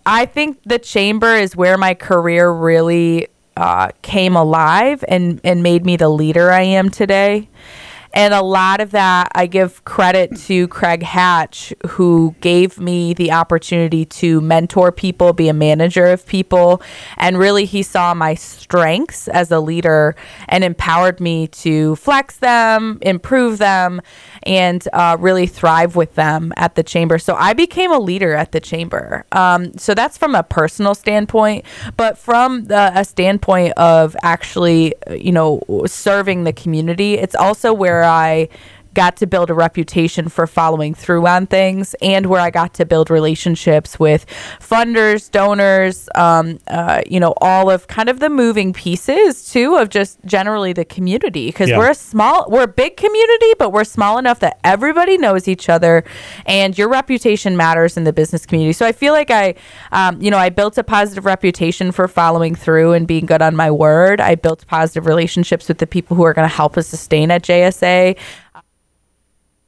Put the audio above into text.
I think the chamber is where my career really came alive and made me the leader I am today. And a lot of that I give credit to Craig Hatch, who gave me the opportunity to mentor people, be a manager of people. And really, he saw my strengths as a leader and empowered me to flex them, improve them, and really thrive with them at the chamber. So I became a leader at the chamber. So that's from a personal standpoint, but from a standpoint of actually, serving the community, it's also where I got to build a reputation for following through on things, and where I got to build relationships with funders, donors, all of kind of the moving pieces too of just generally the community, because we're a big community, but we're small enough that everybody knows each other, and your reputation matters in the business community. So I feel like I built a positive reputation for following through and being good on my word. I built positive relationships with the people who are going to help us sustain at JSA.